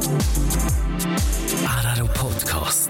Araro Podcast.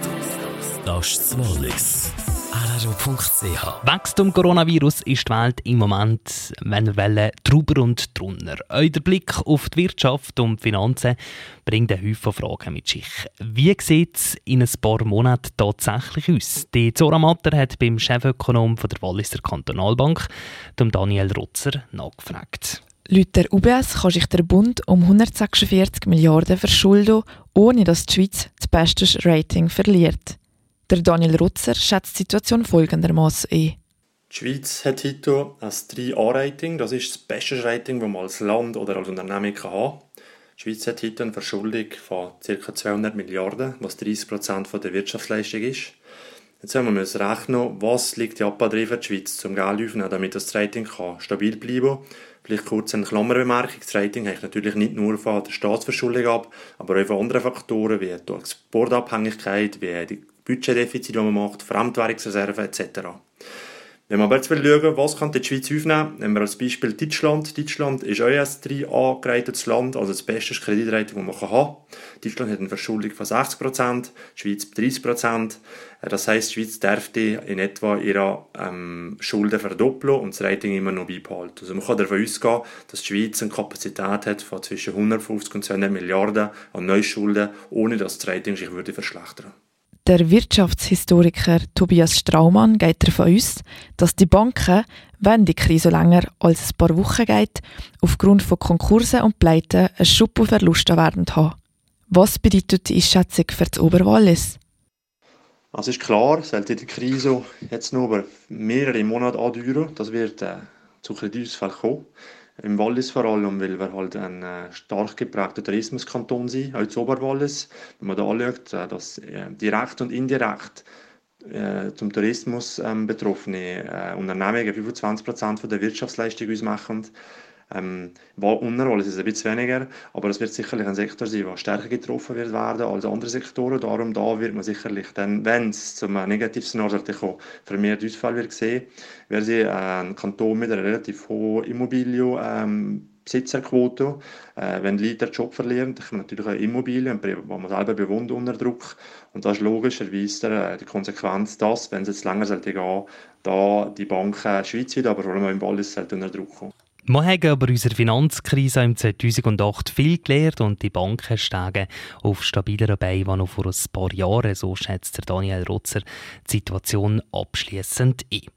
Das ist das Wallis. Araro.ch. Wachstum Coronavirus ist die Welt im Moment, wenn wir wollen, drüber und drunter. Auch der Blick auf die Wirtschaft und die Finanzen bringt einen Haufen Fragen mit sich. Wie sieht es in ein paar Monaten tatsächlich aus? Die Zora Matter hat beim Chefökonom der Walliser Kantonalbank, dem Daniel Rutzer, nachgefragt. Laut der UBS kann sich der Bund um 146 Milliarden verschulden, ohne dass die Schweiz das beste Rating verliert. Der Daniel Rutzer schätzt die Situation folgendermaßen ein. Die Schweiz hat heute ein 3A-Rating. Das ist das beste Rating, das man als Land oder als Unternehmen haben kann. Die Schweiz hat heute eine Verschuldung von ca. 200 Milliarden, was 30% der Wirtschaftsleistung ist. Jetzt müssen wir rechnen, was liegt Japan drin für die Schweiz zum Geld aufnehmen, damit das Rating stabil bleiben kann. Vielleicht kurz eine Klammerbemerkung. Das Rating hängt natürlich nicht nur von der Staatsverschuldung ab, aber auch von anderen Faktoren wie die Exportabhängigkeit, wie die Budgetdefizit, die man macht, Fremdwährungsreserven etc. Wenn wir aber jetzt schauen, was kann die Schweiz aufnehmen, nehmen wir als Beispiel Deutschland. Deutschland ist auch ein 3A geratetes Land, also das beste Kreditrating, das man haben kann. Deutschland hat eine Verschuldung von 60%, die Schweiz 30%. Das heisst, die Schweiz dürfte in etwa ihre Schulden verdoppeln und das Rating immer noch beibehalten. Also man kann davon ausgehen, dass die Schweiz eine Kapazität hat von zwischen 150 und 200 Milliarden an Neuschulden, ohne dass das Rating sich verschlechtern würde. Der Wirtschaftshistoriker Tobias Straumann geht davon aus, dass die Banken, wenn die Krise länger als ein paar Wochen geht, aufgrund von Konkursen und Pleiten einen Schub auf Verluste werden haben. Was bedeutet die Einschätzung für das Oberwallis? Also ist klar, sollte die Krise jetzt noch über mehrere Monate andauern, das wird zu Kreditausfällen kommen. Im Wallis vor allem, weil wir halt ein stark geprägter Tourismuskanton sind, auch das Oberwallis. Wenn man da anschaut, dass direkt und indirekt zum Tourismus betroffene Unternehmen 25% der Wirtschaftsleistung ausmachen. Unterwallis ist es ein bisschen weniger, aber es wird sicherlich ein Sektor sein, der stärker getroffen wird werden als andere Sektoren. Darum da wird man sicherlich dann, wenn es zum Negativszenario kommt, vermehrt Ausfall wird sehen. Wir sind ein Kanton mit einer relativ hohen Immobilienbesitzerquote. Wenn die Leute den Job verlieren, dann haben wir natürlich auch Immobilien, die man selber bewohnt unter Druck. Und das ist logischerweise die Konsequenz, dass, wenn es jetzt länger sollte gehen, da die Banken schweizweit, aber vor allem auch im Wallis unter Druck kommen. Wir haben über unsere Finanzkrise im 2008 viel gelernt und die Banken steigen auf stabilere Beine als noch vor ein paar Jahren. So schätzt Daniel Rutzer die Situation abschliessend ein.